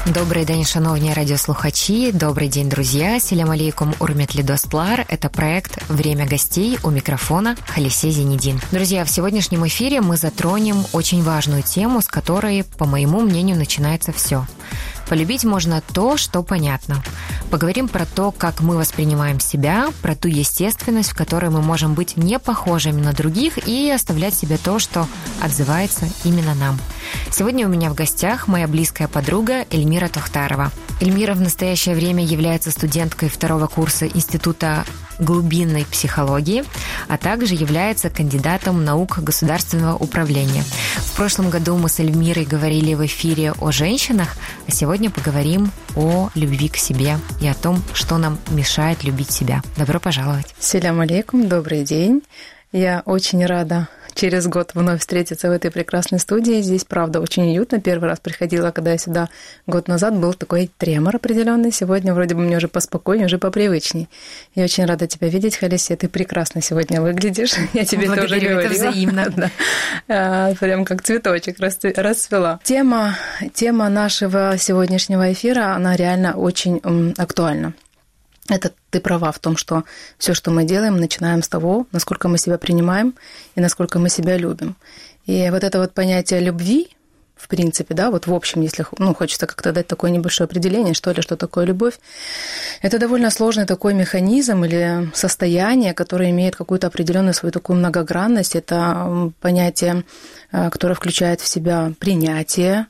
Добрий день, шановні радіослухачі, добрый день, друзья. Селям алейкум, урметли достлар. Это проект «Время гостей», у микрофона Халисе Зенедин. Друзья, в сегодняшнем эфире мы затронем очень важную тему, с которой, по моему мнению, начинается все. Полюбить можно то, что понятно. Поговорим про то, как мы воспринимаем себя, про ту естественность, в которой мы можем быть не похожими на других и оставлять себе то, что отзывается именно нам. Сегодня у меня в гостях моя близкая подруга Эльмира Тохтарова. Эльмира в настоящее время является студенткой второго курса Института глубинной психологии, а также является кандидатом наук государственного управления. В прошлом году мы с Эльмирой говорили в эфире о женщинах, а сегодня поговорим о любви к себе и о том, что нам мешает любить себя. Добро пожаловать. Селям алейкум, добрый день. Я очень рада через год вновь встретиться в этой прекрасной студии. Здесь, правда, очень уютно. Первый раз приходила, когда я сюда год назад, был такой тремор определенный. Сегодня вроде бы мне уже поспокойнее, уже попривычней. Я очень рада тебя видеть, Халисе. Ты прекрасно сегодня выглядишь. Я тебе это уже говорила. Это взаимно. Да. Прям как цветочек расцвела. Тема нашего сегодняшнего эфира, она реально очень актуальна. Это ты права в том, что все, что мы делаем, начинаем с того, насколько мы себя принимаем и насколько мы себя любим. И вот это вот понятие любви, в принципе, да, вот в общем, если хочется как-то дать такое небольшое определение, что такое любовь, это довольно сложный такой механизм или состояние, которое имеет какую-то определенную свою такую многогранность. Это понятие, которое включает в себя принятие,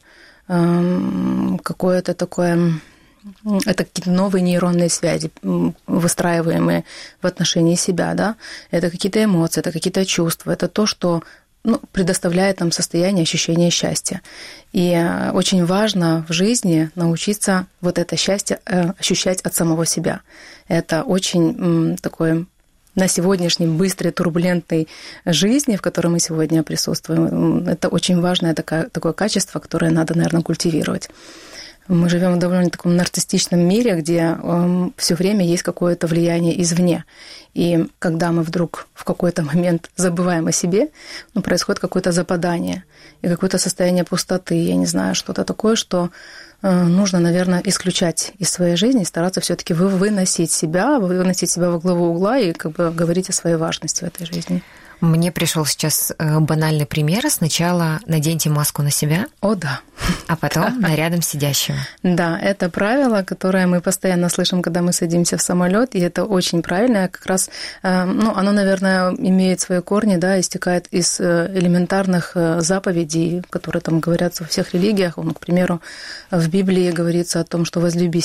какое-то такое... Это какие-то новые нейронные связи, выстраиваемые в отношении себя, да? Это какие-то эмоции, это какие-то чувства, это то, что предоставляет нам состояние ощущения счастья. И очень важно в жизни научиться вот это счастье ощущать от самого себя. Это очень такое... На сегодняшней быстрой, турбулентной жизни, в которой мы сегодня присутствуем, это очень важное такое качество, которое надо, наверное, культивировать. Мы живем в довольно таком нарциссичном мире, где все время есть какое-то влияние извне. И когда мы вдруг в какой-то момент забываем о себе, происходит какое-то западание и какое-то состояние пустоты, я не знаю, что-то такое, что нужно, наверное, исключать из своей жизни, стараться все-таки выносить себя во главу угла и как бы говорить о своей важности в этой жизни. Мне пришел сейчас банальный пример. Сначала наденьте маску на себя. О, да. А потом на рядом сидящего. Да, это правило, которое мы постоянно слышим, когда мы садимся в самолет, и это очень правильно. Как раз, оно, наверное, имеет свои корни, да, истекает из элементарных заповедей, которые там говорятся во всех религиях. К примеру, в Библии говорится о том, что возлюби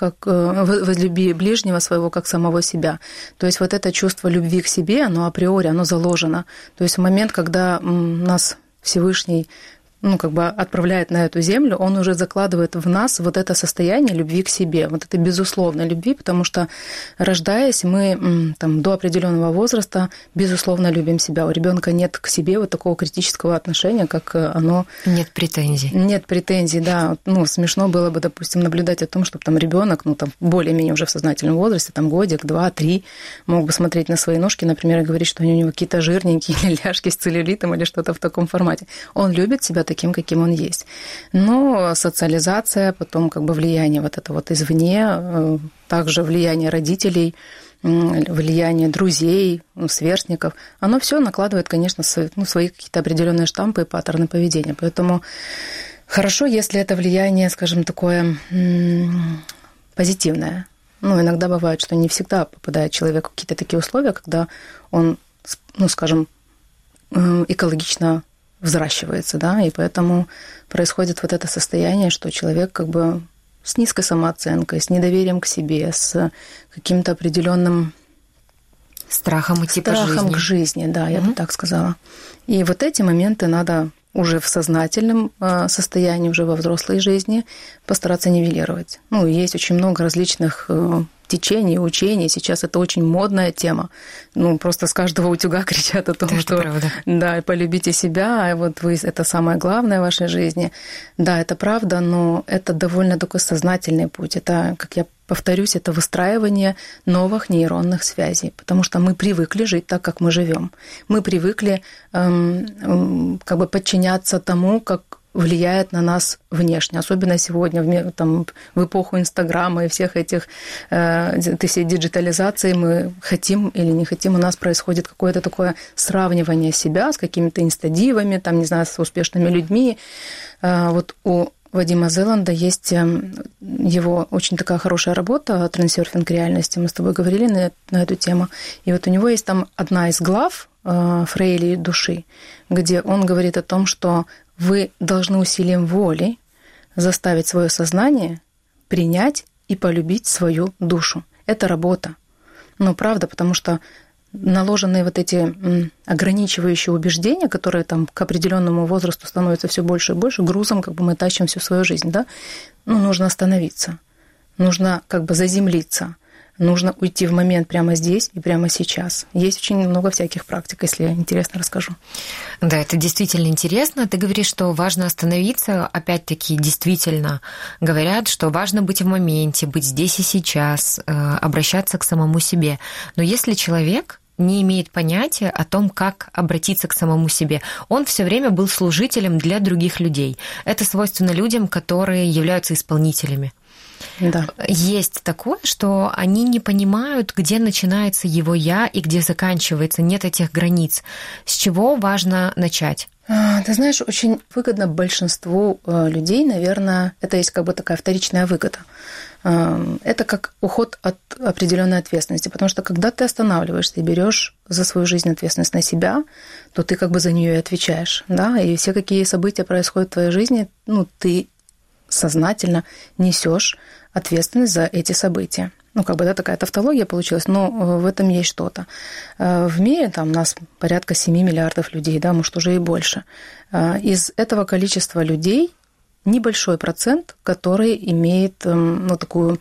ближнего своего, как самого себя. То есть вот это чувство любви к себе, оно априори, оно заложено. То есть в момент, когда нас Всевышний отправляет на эту землю, он уже закладывает в нас вот это состояние любви к себе, вот этой безусловной любви, потому что, рождаясь, мы до определенного возраста, безусловно, любим себя. У ребенка нет к себе вот такого критического отношения, как оно... Нет претензий. Нет претензий, да. Смешно было бы, допустим, наблюдать о том, чтобы ребенок, более-менее уже в сознательном возрасте, годик, 2-3, мог бы смотреть на свои ножки, например, и говорить, что у него какие-то жирненькие или ляжки с целлюлитом или что-то в таком формате. Он любит себя таким, каким он есть. Но социализация, потом влияние вот это вот извне, также влияние родителей, влияние друзей, сверстников, оно все накладывает, конечно, свои какие-то определенные штампы и паттерны поведения. Поэтому хорошо, если это влияние, скажем, такое позитивное. Иногда бывает, что не всегда попадает человек в какие-то такие условия, когда он, скажем, экологично взращивается, да, и поэтому происходит вот это состояние, что человек с низкой самооценкой, с недоверием к себе, с каким-то определенным страхом к жизни, да, я бы так сказала. И вот эти моменты надо уже в сознательном состоянии, уже во взрослой жизни постараться нивелировать. Есть очень много различных течений, учений. Сейчас это очень модная тема. Просто с каждого утюга кричат о том, да, что да, полюбите себя, вот вы это самое главное в вашей жизни. Да, это правда, но это довольно такой сознательный путь. Это, как я повторюсь, это выстраивание новых нейронных связей, потому что мы привыкли жить так, как мы живем. Мы привыкли подчиняться тому, как влияет на нас внешне, особенно сегодня, в эпоху Инстаграма и всех этих всей диджитализации. Мы хотим или не хотим, у нас происходит какое-то такое сравнивание себя с какими-то инстадивами, с успешными людьми. Вот у Вадима Зеланда есть его очень такая хорошая работа «Трансерфинг реальности». Мы с тобой говорили на эту тему. И вот у него есть там одна из глав «Фрейли души», где он говорит о том, что вы должны усилием воли заставить свое сознание принять и полюбить свою душу. Это работа. Правда, потому что наложенные вот эти ограничивающие убеждения, которые там к определенному возрасту становятся все больше и больше, грузом мы тащим всю свою жизнь, да? Нужно остановиться, нужно заземлиться, нужно уйти в момент прямо здесь и прямо сейчас. Есть очень много всяких практик, если интересно, расскажу. Да, это действительно интересно. Ты говоришь, что важно остановиться. Опять-таки, действительно говорят, что важно быть в моменте, быть здесь и сейчас, обращаться к самому себе. Но если человек не имеет понятия о том, как обратиться к самому себе. Он все время был служителем для других людей. Это свойственно людям, которые являются исполнителями. Да. Есть такое, что они не понимают, где начинается его «я» и где заканчивается. Нет этих границ. С чего важно начать? Ты знаешь, очень выгодно большинству людей, наверное, это есть такая вторичная выгода. Это как уход от определенной ответственности, потому что когда ты останавливаешься и берешь за свою жизнь ответственность на себя, то ты за нее и отвечаешь, да, и все какие события происходят в твоей жизни, ты сознательно несешь ответственность за эти события. Такая тавтология получилась, но в этом есть что-то. В мире нас порядка 7 миллиардов людей, да, может, уже и больше. Из этого количества людей небольшой процент, который имеет такую,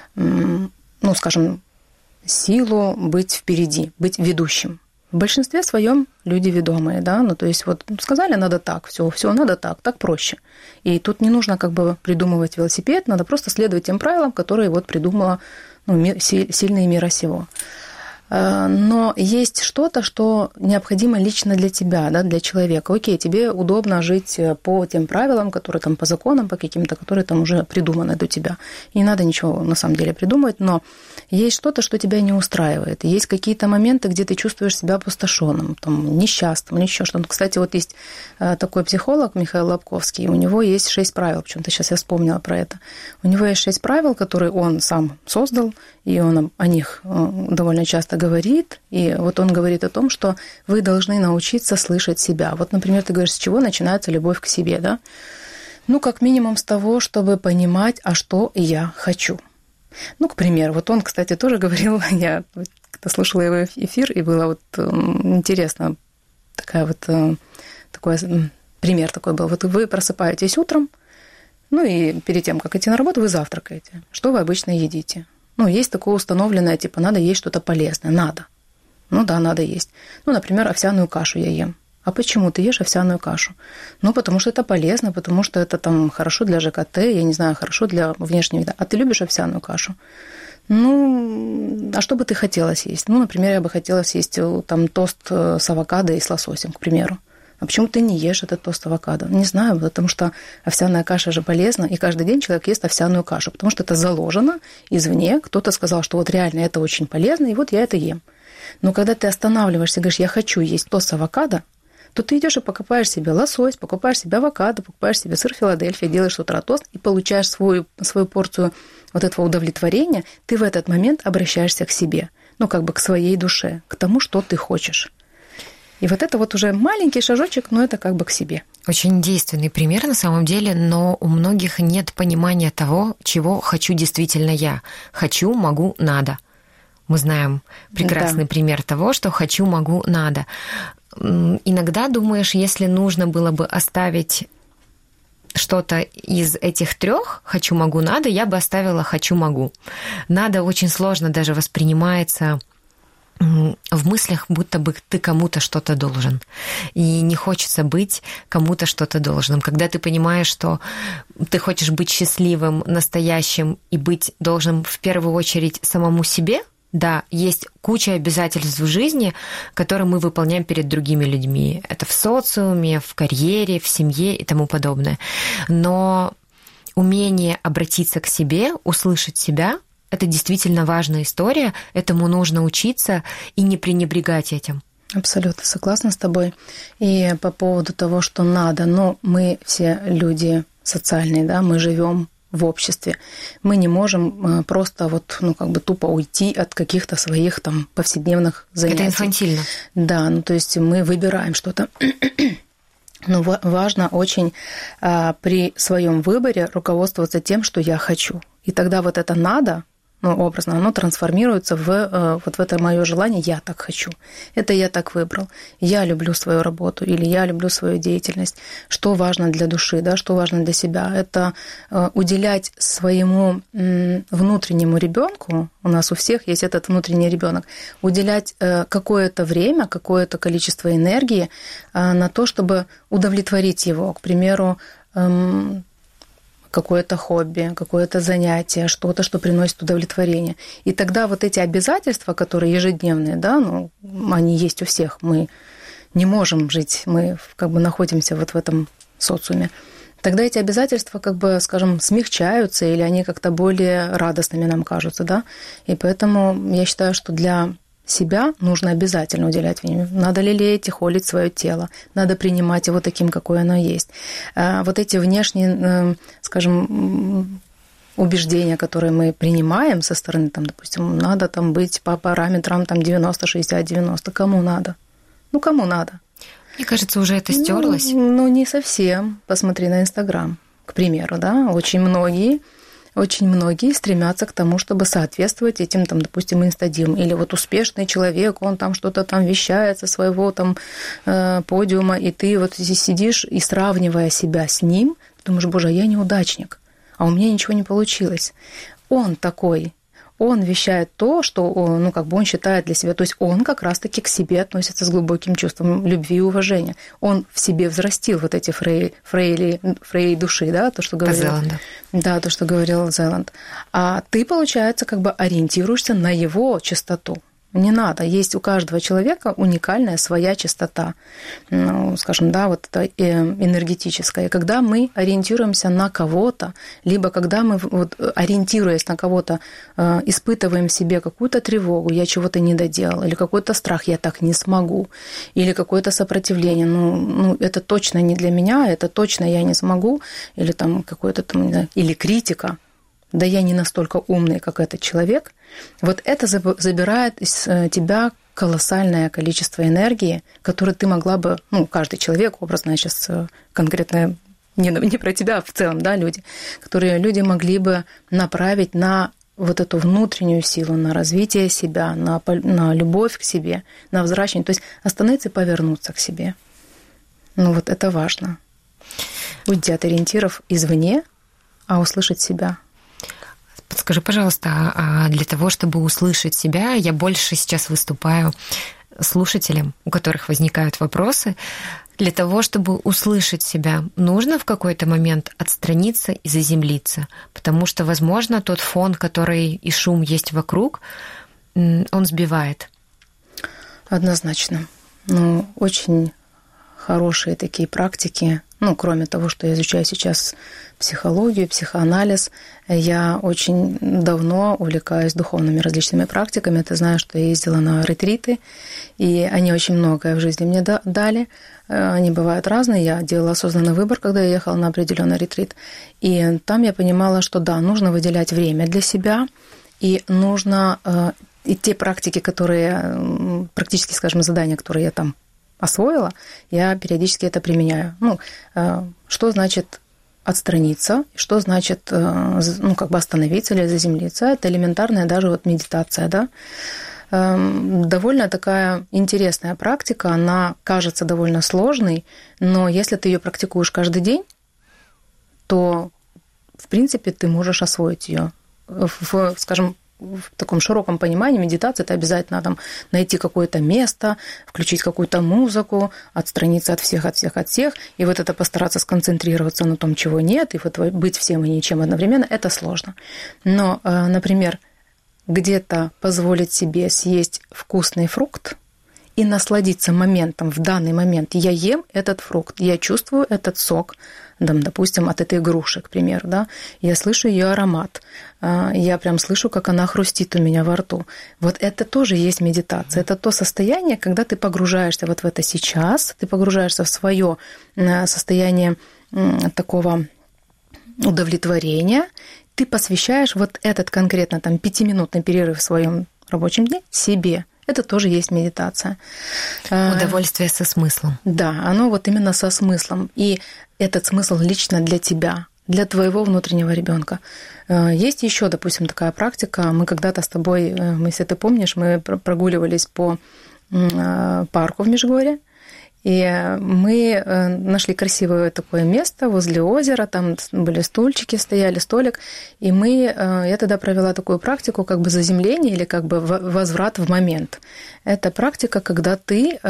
силу быть впереди, быть ведущим. В большинстве своем люди ведомые, да, то есть сказали, надо так, все надо так проще. И тут не нужно придумывать велосипед, надо просто следовать тем правилам, которые придумала сильные мира сего. Но есть что-то, что необходимо лично для тебя, да, для человека. Окей, тебе удобно жить по тем правилам, которые по законам, по каким-то, которые уже придуманы до тебя. И не надо ничего на самом деле придумывать, но есть что-то, что тебя не устраивает. Есть какие-то моменты, где ты чувствуешь себя опустошенным, несчастным, или еще что-то. Кстати, есть такой психолог Михаил Лобковский, у него есть 6 правил, почему-то сейчас я вспомнила про это. У него есть 6 правил, которые он сам создал, и он о них довольно часто говорит, и он говорит о том, что вы должны научиться слышать себя. Например, ты говоришь, с чего начинается любовь к себе, да? Как минимум с того, чтобы понимать, а что я хочу. К примеру, он, кстати, тоже говорил, я когда слушала его эфир, и было интересно, такой пример такой был. Вы просыпаетесь утром, и перед тем, как идти на работу, вы завтракаете. Что вы обычно едите? Есть такое установленное, надо есть что-то полезное. Надо. Да, надо есть. Например, овсяную кашу я ем. А почему ты ешь овсяную кашу? Потому что это полезно, потому что это хорошо для ЖКТ, я не знаю, хорошо для внешнего вида. А ты любишь овсяную кашу? А что бы ты хотела съесть? Например, я бы хотела съесть тост с авокадо и с лососем, к примеру. А почему ты не ешь этот тост авокадо? Не знаю, потому что овсяная каша же полезна, и каждый день человек ест овсяную кашу, потому что это заложено извне. Кто-то сказал, что реально это очень полезно, и я это ем. Но когда ты останавливаешься и говоришь, я хочу есть тост с авокадо, то ты идешь и покупаешь себе лосось, покупаешь себе авокадо, покупаешь себе сыр Филадельфия, делаешь с утра тост и получаешь свою порцию этого удовлетворения, ты в этот момент обращаешься к себе, к своей душе, к тому, что ты хочешь. И это уже маленький шажочек, но это к себе. Очень действенный пример на самом деле, но у многих нет понимания того, чего хочу действительно я. Хочу, могу, надо. Мы знаем прекрасный пример того, что хочу, могу, надо. Иногда думаешь, если нужно было бы оставить что-то из этих 3 «хочу, могу, надо», я бы оставила «хочу, могу». «Надо» очень сложно даже воспринимается в мыслях, будто бы ты кому-то что-то должен. И не хочется быть кому-то что-то должным. Когда ты понимаешь, что ты хочешь быть счастливым, настоящим и быть должным в первую очередь самому себе, Да, есть куча обязательств в жизни, которые мы выполняем перед другими людьми. Это в социуме, в карьере, в семье и тому подобное. Но умение обратиться к себе, услышать себя — это действительно важная история. Этому нужно учиться и не пренебрегать этим. Абсолютно согласна с тобой. И по поводу того, что надо, мы все люди социальные, да, мы живем в обществе. Мы не можем просто тупо уйти от каких-то своих там повседневных занятий. Это инфантильно. Да, то есть мы выбираем что-то. Но важно очень при своем выборе руководствоваться тем, что я хочу. И тогда вот это надо, образно, оно трансформируется в это мое желание «я так хочу». Это я так выбрал. Я люблю свою работу или я люблю свою деятельность. Что важно для души, да, что важно для себя? Это уделять своему внутреннему ребенку, у нас у всех есть этот внутренний ребенок, уделять какое-то время, какое-то количество энергии на то, чтобы удовлетворить его. К примеру, какое-то хобби, какое-то занятие, что-то, что приносит удовлетворение. И тогда вот эти обязательства, которые ежедневные, да, они есть у всех, мы не можем жить, мы находимся вот в этом социуме. Тогда эти обязательства, смягчаются, или они как-то более радостными нам кажутся, да. И поэтому я считаю, что для себя нужно обязательно уделять внимание. Надо лелеять и холить свое тело. Надо принимать его таким, какое оно есть. Вот эти внешние, убеждения, которые мы принимаем со стороны, допустим, надо быть по параметрам 90, 60, 90. Кому надо? Кому надо? Мне кажется, уже это стерлось. Не совсем. Посмотри на Инстаграм, к примеру, да. Очень многие стремятся к тому, чтобы соответствовать этим, допустим, инстадим. Или вот успешный человек, он что-то вещает со своего подиума, и ты вот здесь сидишь и, сравнивая себя с ним, думаешь, боже, я неудачник, а у меня ничего не получилось. Он такой, он вещает то, что он считает для себя. То есть он как раз-таки к себе относится с глубоким чувством любви и уважения. Он в себе взрастил вот эти фрейли души, да, то, что говорил. Да, то, что говорил Зеланд. А ты, получается, ориентируешься на его чистоту. Не надо. Есть у каждого человека уникальная своя чистота, это энергетическая. И когда мы ориентируемся на кого-то, либо когда мы, ориентируясь на кого-то, испытываем в себе какую-то тревогу, я чего-то не доделал, или какой-то страх, я так не смогу, или какое-то сопротивление, это точно не для меня, это точно я не смогу, или или критика. Да я не настолько умный, как этот человек. Вот это забирает из тебя колоссальное количество энергии, которую ты могла бы, каждый человек, образно, я сейчас конкретно не про тебя, а в целом, да, которые люди могли бы направить на вот эту внутреннюю силу, на развитие себя, на любовь к себе, на взращивание. То есть остановиться и повернуться к себе. Это важно. Уйти от ориентиров извне, а услышать себя. Подскажи, пожалуйста, а для того, чтобы услышать себя, я больше сейчас выступаю слушателям, у которых возникают вопросы. Для того, чтобы услышать себя, нужно в какой-то момент отстраниться и заземлиться, потому что, возможно, тот фон, который и шум есть вокруг, он сбивает. Однозначно. Очень хорошие такие практики. Кроме того, что я изучаю сейчас психологию, психоанализ, я очень давно увлекаюсь духовными различными практиками. Ты знаешь, что я ездила на ретриты, и они очень многое в жизни мне дали. Они бывают разные. Я делала осознанный выбор, когда я ехала на определенный ретрит. И там я понимала, что да, нужно выделять время для себя, и нужно и те практики, которые, практически, задания, которые я там освоила, я периодически это применяю. Что значит отстраниться, что значит остановиться или заземлиться? Это элементарная даже медитация, да? Довольно такая интересная практика, она кажется довольно сложной, но если ты ее практикуешь каждый день, то, в принципе, ты можешь освоить ее. В таком широком понимании медитация – это обязательно найти какое-то место, включить какую-то музыку, отстраниться от всех, и это постараться сконцентрироваться на том, чего нет, и быть всем и ничем одновременно – это сложно. Но, например, где-то позволить себе съесть вкусный фрукт и насладиться моментом, в данный момент. Я ем этот фрукт, я чувствую этот сок, допустим, от этой груши, к примеру, да, я слышу ее аромат, я прям слышу, как она хрустит у меня во рту. Вот это тоже есть медитация. Это то состояние, когда ты погружаешься вот в это сейчас, ты погружаешься в свое состояние такого удовлетворения, ты посвящаешь вот этот конкретно там 5-минутный перерыв в своем рабочем дне себе. Это тоже есть медитация. Удовольствие со смыслом. Да, оно вот именно со смыслом. И этот смысл лично для тебя, для твоего внутреннего ребенка. Есть еще, допустим, такая практика. Мы когда-то с тобой, если ты помнишь, мы прогуливались по парку в Межгорье. И мы нашли красивое такое место возле озера, там были стульчики, стояли столик, и я тогда провела такую практику как бы заземления или как бы возврат в момент. Это практика, когда ты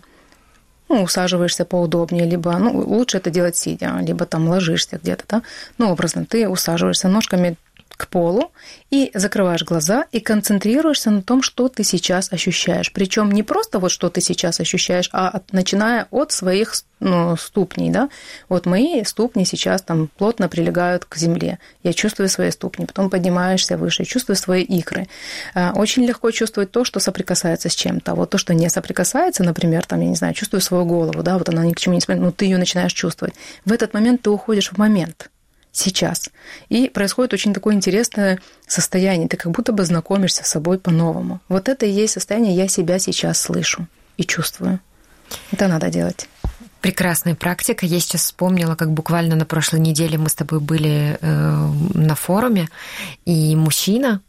усаживаешься поудобнее, либо лучше это делать сидя, либо там ложишься где-то, да? Образно, ты усаживаешься ножками к полу и закрываешь глаза и концентрируешься на том, что ты сейчас ощущаешь. Причем не просто вот что ты сейчас ощущаешь, а начиная от своих ступней. Да? Вот мои ступни сейчас там плотно прилегают к земле. Я чувствую свои ступни, потом поднимаешься выше, чувствую свои икры. Очень легко чувствовать то, что соприкасается с чем-то. Вот то, что не соприкасается, например, там, я не знаю, чувствую свою голову, да, вот она ни к чему не смотрит, но ты ее начинаешь чувствовать. В этот момент ты уходишь в момент. Сейчас. И происходит очень такое интересное состояние. Ты как будто бы знакомишься с собой по-новому. Вот это и есть состояние «я себя сейчас слышу и чувствую». Это надо делать. Прекрасная практика. Я сейчас вспомнила, как буквально на прошлой неделе мы с тобой были на форуме, и мужчина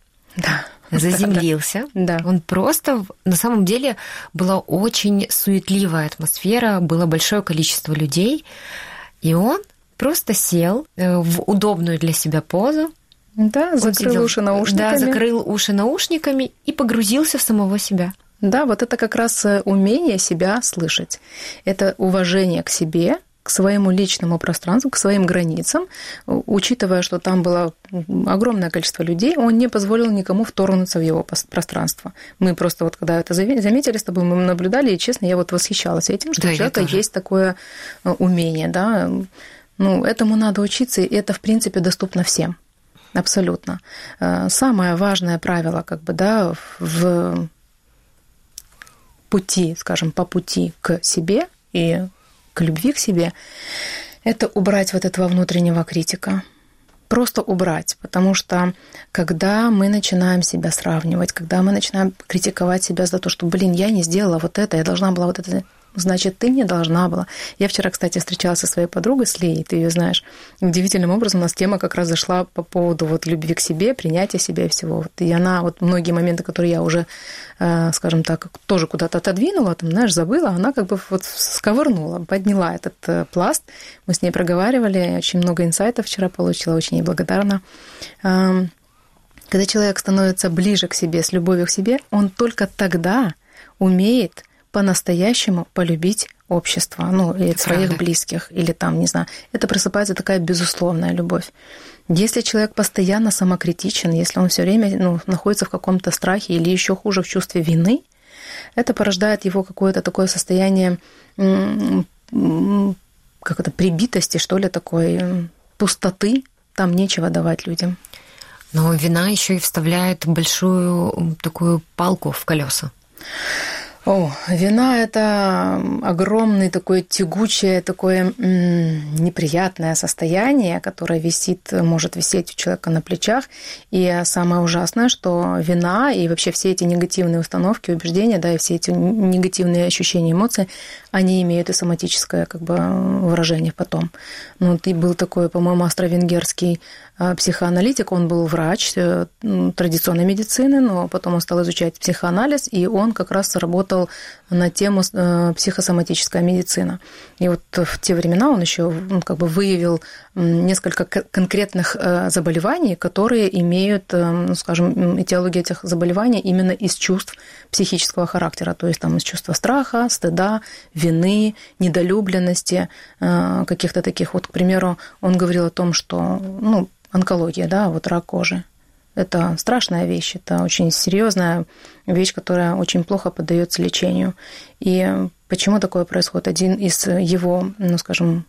заземлился. Да. Он просто... На самом деле была очень суетливая атмосфера, было большое количество людей, и он просто сел в удобную для себя позу. Да, закрыл уши наушниками. Да, закрыл уши наушниками и погрузился в самого себя. Да, вот это как раз умение себя слышать. Это уважение к себе, к своему личному пространству, к своим границам. Учитывая, что там было огромное количество людей, он не позволил никому вторгнуться в его пространство. Мы просто вот когда это заметили с тобой, мы наблюдали, и, честно, я вот восхищалась этим, что у человека есть такое умение, да. Этому надо учиться, и это, в принципе, доступно всем. Абсолютно. Самое важное правило, как бы, да, в пути, скажем, по пути к себе и к любви к себе, это убрать вот этого внутреннего критика. Просто убрать, потому что когда мы начинаем себя сравнивать, когда мы начинаем критиковать себя за то, что, я не сделала вот это, я должна была вот это, значит, ты не должна была. Я вчера, кстати, встречалась со своей подругой, с Леей, ты ее знаешь. Удивительным образом у нас тема как раз зашла по поводу вот любви к себе, принятия себя и всего. И она вот многие моменты, которые я уже, скажем так, тоже куда-то отодвинула, там, знаешь, забыла, она как бы вот сковырнула, подняла этот пласт. Мы с ней проговаривали, очень много инсайтов вчера получила, очень ей благодарна. Когда человек становится ближе к себе, с любовью к себе, он только тогда умеет по-настоящему полюбить общество, или своих близких, или там, не знаю. Это просыпается такая безусловная любовь. Если человек постоянно самокритичен, если он все время находится в каком-то страхе или еще хуже в чувстве вины, это порождает его какое-то такое состояние прибитости, что ли, такой пустоты. Там нечего давать людям. Но вина еще и вставляет большую такую палку в колеса. Вина – это огромное такое тягучее, такое неприятное состояние, которое может висеть у человека на плечах. И самое ужасное, что вина и вообще все эти негативные установки, убеждения, да, и все эти негативные ощущения, эмоции, они имеют и соматическое выражение потом. И был такой, по-моему, австро-венгерский психоаналитик, он был врач традиционной медицины, но потом он стал изучать психоанализ, и он как раз работал на тему психосоматическая медицина. И вот в те времена он еще выявил несколько конкретных заболеваний, которые имеют, скажем, этиология этих заболеваний именно из чувств психического характера, то есть там из чувства страха, стыда, вины, недолюбленности, каких-то таких. Вот, к примеру, он говорил о том, что, онкология, да, вот рак кожи. Это страшная вещь, это очень серьезная вещь, которая очень плохо поддается лечению. И почему такое происходит? Один из его, скажем,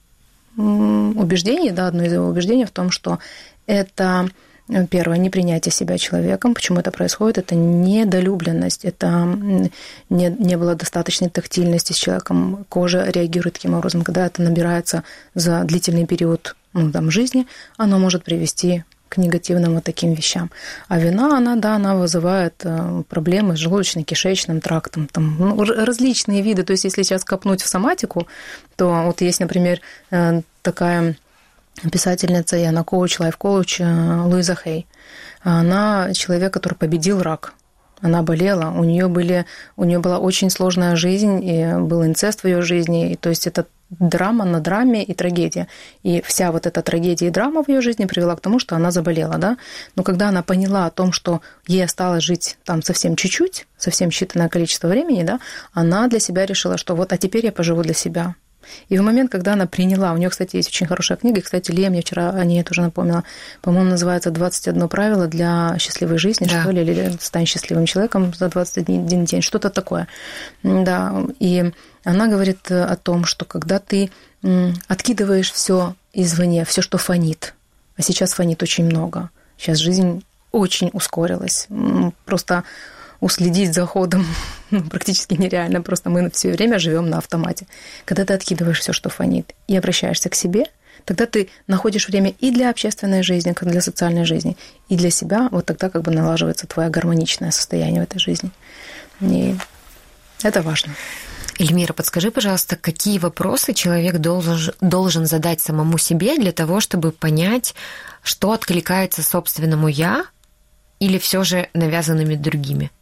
убеждений, одно из его убеждений в том, что это, первое, непринятие себя человеком. Почему это происходит? Это недолюбленность, это не было достаточной тактильности с человеком, кожа реагирует таким образом. Когда это набирается за длительный период жизни, оно может привести к негативным вот таким вещам. А вина, она вызывает проблемы с желудочно-кишечным трактом, различные виды. То есть, если сейчас копнуть в соматику, то вот есть, например, такая писательница, и она коуч, лайф-коуч Луиза Хей. Она человек, который победил рак. Она болела, у нее была очень сложная жизнь, и был инцест в ее жизни, и, то есть это драма на драме и трагедия. И вся вот эта трагедия и драма в ее жизни привела к тому, что она заболела, да. Но когда она поняла о том, что ей осталось жить там совсем чуть-чуть, совсем считанное количество времени, да, она для себя решила, что вот, а теперь я поживу для себя. И в момент, когда она приняла, у нее, кстати, есть очень хорошая книга, и, кстати, Лия мне вчера о ней тоже напомнила, по-моему, называется «21 правило для счастливой жизни», да. Что ли, или «Стань счастливым человеком за 21 день», что-то такое. Да, и она говорит о том, что когда ты откидываешь все извне, все, что фонит, а сейчас фонит очень много, сейчас жизнь очень ускорилась, просто уследить за ходом практически нереально, просто мы все время живем на автомате. Когда ты откидываешь все, что фонит, и обращаешься к себе, тогда ты находишь время и для общественной жизни, как для социальной жизни, и для себя, вот тогда как бы налаживается твое гармоничное состояние в этой жизни. И это важно. Эльмира, подскажи, пожалуйста, какие вопросы человек должен задать самому себе для того, чтобы понять, что откликается собственному «я» или все же навязанными другими?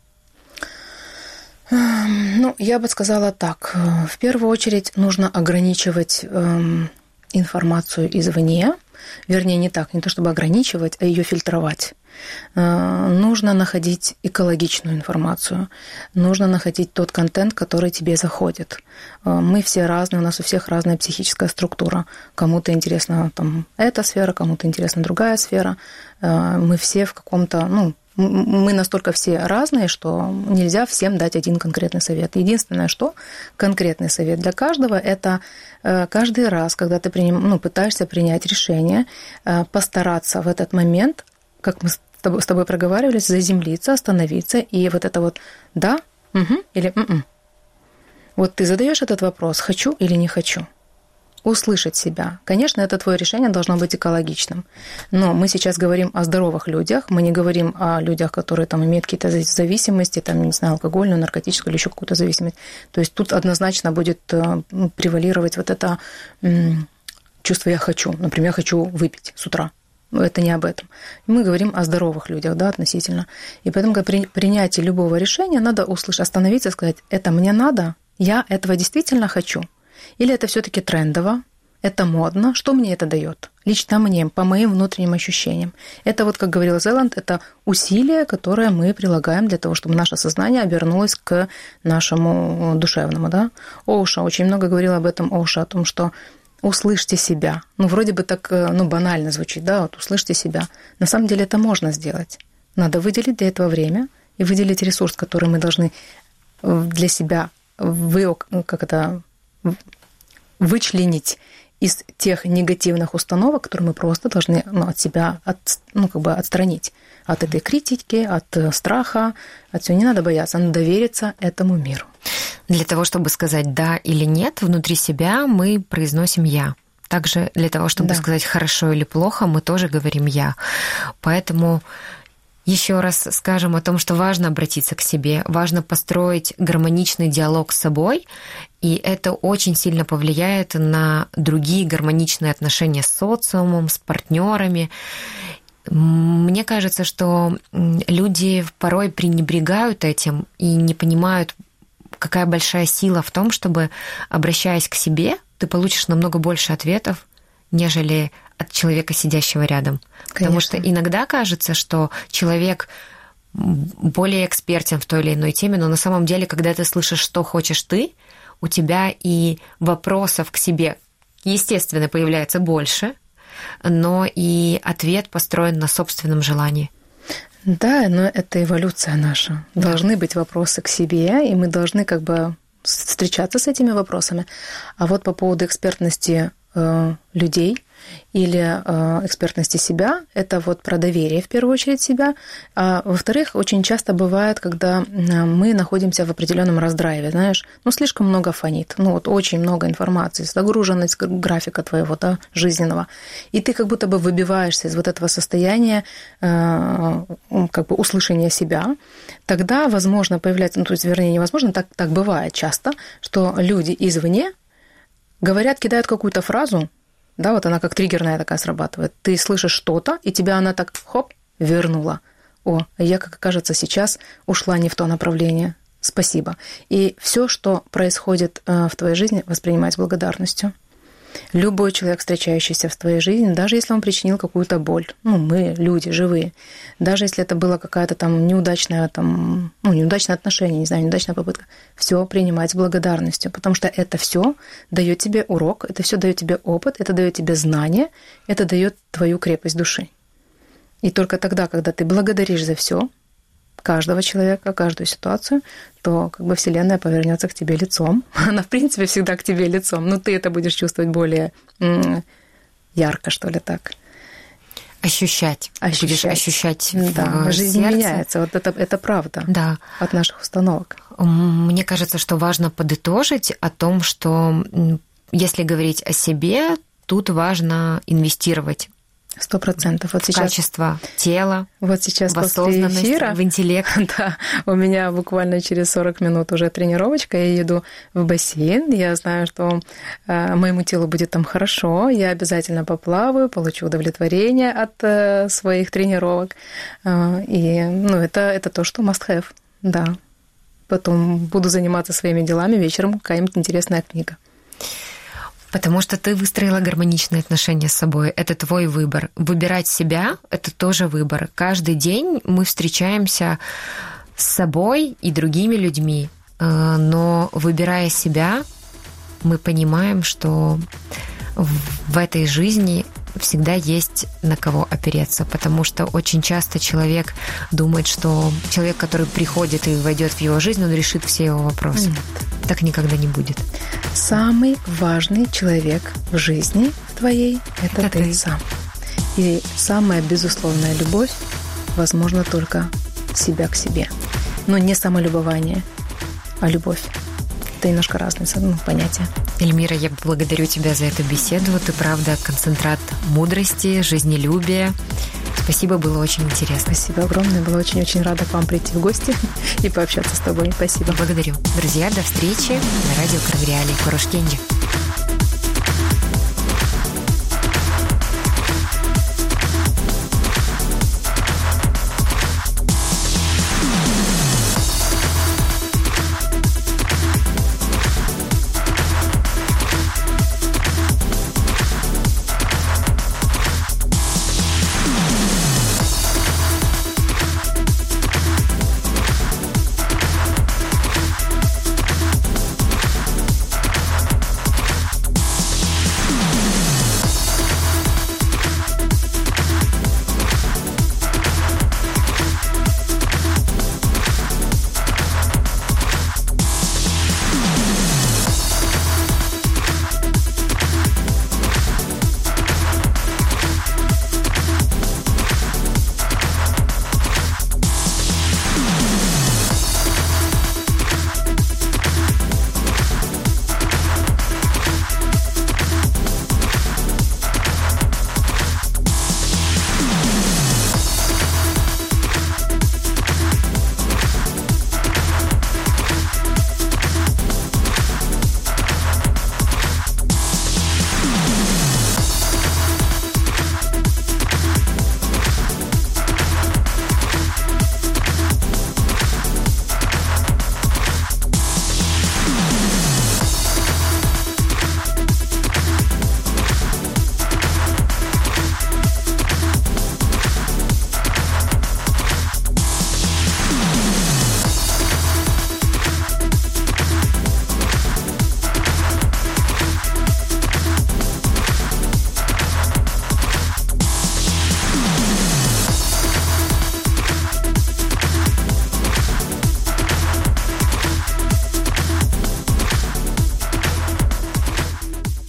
Я бы сказала так. В первую очередь нужно ограничивать информацию извне. Вернее, не так, не то чтобы ограничивать, а ее фильтровать. Нужно находить экологичную информацию. Нужно находить тот контент, который тебе заходит. Мы все разные, у нас у всех разная психическая структура. Кому-то интересна эта сфера, кому-то интересна другая сфера. Мы все в каком-то, мы настолько все разные, что нельзя всем дать один конкретный совет. Единственное, что конкретный совет для каждого – это каждый раз, когда ты пытаешься принять решение, постараться в этот момент, как мы с тобой проговаривались, заземлиться, остановиться, и вот это вот «да», «угу» или «м-м». Вот ты задаешь этот вопрос «хочу» или «не хочу». Услышать себя. Конечно, это твое решение должно быть экологичным. Но мы сейчас говорим о здоровых людях, мы не говорим о людях, которые имеют какие-то зависимости, алкогольную, наркотическую или еще какую-то зависимость. То есть тут однозначно будет превалировать вот это чувство «я хочу». Например, я хочу выпить с утра. Это не об этом. Мы говорим о здоровых людях, да, относительно. И поэтому при принятии любого решения надо услышать, остановиться и сказать: это мне надо, я этого действительно хочу. Или это все-таки трендово, это модно, что мне это дает? Лично мне, по моим внутренним ощущениям. Это вот, как говорил Зеланд, это усилие, которое мы прилагаем для того, чтобы наше сознание обернулось к нашему душевному. Да? Оуша очень много говорил об этом, Оуша, о том, что услышьте себя. Вроде бы так банально звучит, да, вот услышьте себя. На самом деле это можно сделать. Надо выделить для этого время и выделить ресурс, который мы должны для себя вычленить из тех негативных установок, которые мы просто должны от себя отстранить. От этой критики, от страха, от всего. Не надо бояться, надо довериться этому миру. Для того, чтобы сказать «да» или «нет», внутри себя мы произносим «я». Также для того, чтобы сказать «хорошо» или «плохо», мы тоже говорим «я». Поэтому еще раз скажем о том, что важно обратиться к себе, важно построить гармоничный диалог с собой, и это очень сильно повлияет на другие гармоничные отношения с социумом, с партнерами. Мне кажется, что люди порой пренебрегают этим и не понимают, какая большая сила в том, чтобы, обращаясь к себе, ты получишь намного больше ответов, нежели от человека, сидящего рядом. Конечно. Потому что иногда кажется, что человек более экспертен в той или иной теме, но на самом деле, когда ты слышишь, что хочешь ты, у тебя и вопросов к себе, естественно, появляется больше, но и ответ построен на собственном желании. Да, но это эволюция наша. Должны быть вопросы к себе, и мы должны как бы встречаться с этими вопросами. А вот по поводу экспертности людей или экспертности себя, это вот про доверие в первую очередь себя. А во-вторых, очень часто бывает, когда мы находимся в определенном раздрайве, знаешь, слишком много фонит, вот очень много информации, загруженность графика твоего, да, жизненного, и ты как будто бы выбиваешься из вот этого состояния как бы услышания себя, тогда, возможно, появляется, то есть, вернее, невозможно, так бывает часто, что люди извне говорят, кидают какую-то фразу, да, вот она как триггерная такая срабатывает. Ты слышишь что-то, и тебя она так, хоп, вернула. Я, как кажется, сейчас ушла не в то направление. Спасибо. И все, что происходит в твоей жизни, воспринимать с благодарностью. Любой человек, встречающийся в твоей жизни, даже если он причинил какую-то боль, мы люди живые, даже если это было какая-то там неудачное отношение, не знаю, неудачная попытка, все принимать с благодарностью, потому что это все дает тебе урок, это все дает тебе опыт, это дает тебе знания, это дает твою крепость души. И только тогда, когда ты благодаришь за все, каждого человека, каждую ситуацию, то как бы Вселенная повернется к тебе лицом. Она, в принципе, всегда к тебе лицом, но ты это будешь чувствовать более ярко, что ли, так. Ощущать. Будешь ощущать в жизнь сердце. Меняется. Вот это правда. Да. От наших установок. Мне кажется, что важно подытожить о том, что если говорить о себе, тут важно инвестировать 100%. Вот сейчас, качество тела, вот сейчас в осознанность, после эфира, в интеллект. Да, у меня буквально через 40 минут уже тренировочка, я еду в бассейн, я знаю, что моему телу будет там хорошо, я обязательно поплаваю, получу удовлетворение от своих тренировок, и это то, что must have, да. Потом буду заниматься своими делами, вечером какая-нибудь интересная книга. Потому что ты выстроила гармоничные отношения с собой. Это твой выбор. Выбирать себя – это тоже выбор. Каждый день мы встречаемся с собой и другими людьми. Но выбирая себя, мы понимаем, что в этой жизни всегда есть на кого опереться, потому что очень часто человек думает, что человек, который приходит и войдет в его жизнь, он решит все его вопросы. Нет. Так никогда не будет. Самый важный человек в жизни твоей – это ты сам. И самая безусловная любовь возможна только себя к себе. Но не самолюбование, а любовь. Это немножко разные понятия. Эльмира, я благодарю тебя за эту беседу. Ты, правда, концентрат мудрости, жизнелюбия. Спасибо, было очень интересно. Спасибо огромное. Была очень-очень рада к вам прийти в гости и пообщаться с тобой. Спасибо. Благодарю. Друзья, до встречи на радио Крым Реалии. Хорош Кенджи.